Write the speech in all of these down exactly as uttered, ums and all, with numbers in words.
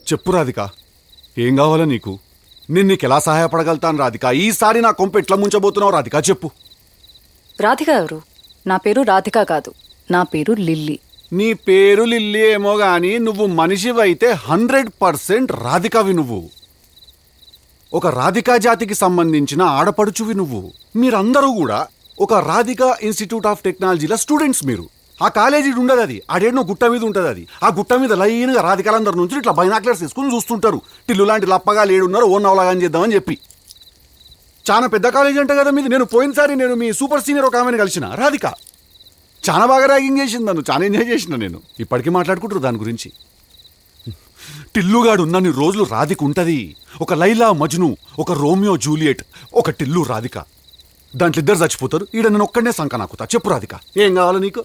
చెప్పు రాధిక, ఏం కావాలా నీకు? నేను నీకు ఎలా సహాయపడగలుగుతాను రాధిక? ఈసారి నా కొంప ఎట్లా ముంచబోతున్నావు రాధిక చెప్పు. రాధిక ఎవరు? నా పేరు రాధిక కాదు, నా పేరు లిల్లీ. నీ పేరు లిల్లీ ఏమో గాని నువ్వు మనిషివైతే హండ్రెడ్ పర్సెంట్ రాధికవి. నువ్వు ఒక రాధికా జాతికి సంబంధించిన ఆడపడుచువి. నువ్వు మీరందరూ కూడా ఒక రాధికా ఇన్స్టిట్యూట్ ఆఫ్ టెక్నాలజీల స్టూడెంట్స్. మీరు ఆ కాలేజీ ఉండదు, అది ఆడేనో గుట్ట మీద ఉంటుంది. అది ఆ గుట్ట మీద లైన్గా రాధికాలందరి నుంచి ఇట్లా బైనాక్లర్స్ తీసుకుని చూస్తుంటారు. టిల్లు లాంటి లప్పగా లేడున్నారు, ఓ నవలాగా చేద్దామని చెప్పి. చాలా పెద్ద కాలేజీ అంట కదా మీది. నేను పోయినసారి నేను మీ సూపర్ సీనియర్ ఒక ఆమెను కలిసిన రాధిక. చాలా బాగా ర్యాగింగ్ చేసింది నన్ను, చాలా ఎంజాయ్ చేసిన నేను. ఇప్పటికీ మాట్లాడుకుంటారు దాని గురించి. టిల్లుగాడు ఉన్నన్ని రోజులు రాధిక ఉంటుంది. ఒక లైలా మజ్ను, ఒక రోమియో జూలియట్, ఒక టిల్లు రాధిక. దాంట్లో ఇద్దరు చచ్చిపోతారు. ఈడ నేను ఒక్కడనే సంక నాకుతా. చెప్పు రాధిక, ఏం కావాలి నీకు?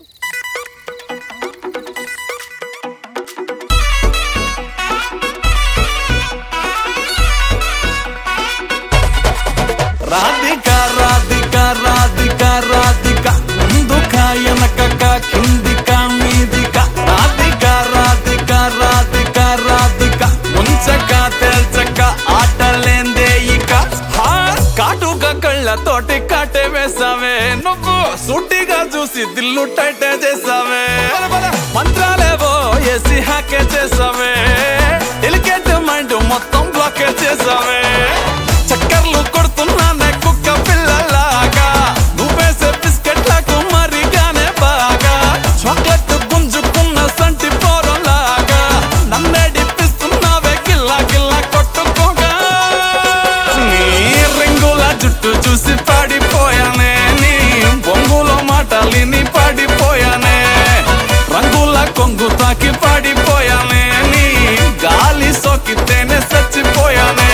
రాధిక రాధిక రాధిక రాధిక ముందుక వెనకక కిందిక మీదిక రాధిక రాధిక రాధిక రాధిక ముంచక తేల్చక ఆటలేందే ఇక. కాటుక కళ్ళతోటి కాటే వేసావే నువ్వు, సూటిగా చూసి దిల్లు టైటే చేసావే. మంత్రాలేవో వేసి హ్యాకే చేసావే, డెలికేట్ మైండ్ మొత్తం బ్లాకే చేసావే. చక్కర్లు కొడుతున్నానే కుక్క పిల్లలాగా, నువ్వేసే బిస్కెట్లకు మరిగానే బాగా. చాక్లెట్ గుంజుకున్న సంటి పోరలాగా నన్నేడిపిస్తున్నావే గిల్లా గిల్లా కొట్టుకోగా. నీ రింగుల జుట్టు చూసి పాడిపోయానే, నీ బొంగులో మాటలిని పాడిపోయానే. రంగుల కొంగు తాకి పాడిపోయానే, నీ గాలి సోకితేనే చచ్చిపోయానే.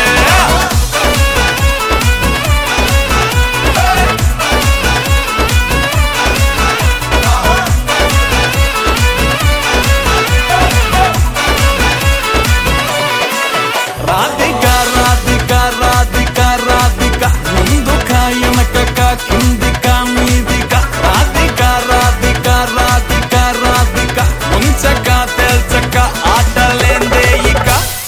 రాధిక రాధిక రాధిక రాధిక ముందుక వెనకక కిందిక మీదిక రాధిక రాధిక రాధిక రాధిక ముంచక తేల్చక ఆటలేందే ఇక.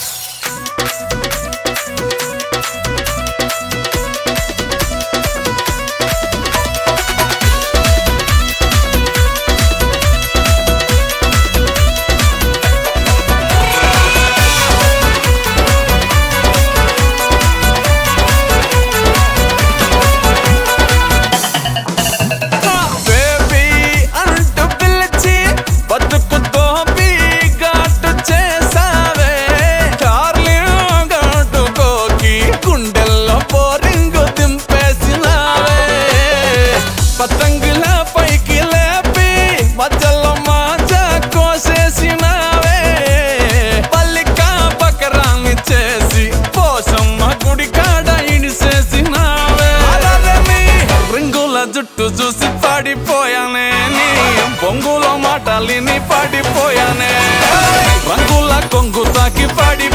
పతంగుల పైకి లేపి మధ్యలో మాజా కోసేసినావే. పల్లికా బకరాన్ని చేసి పోసమ్మ గుడి కాడ ఇడిసేసినావే. రింగుల జుట్టు చూసి పాడిపోయానే, నీ బొంగులో మాటలిని పాడిపోయానే. రంగుల కొంగు తాకి పాడి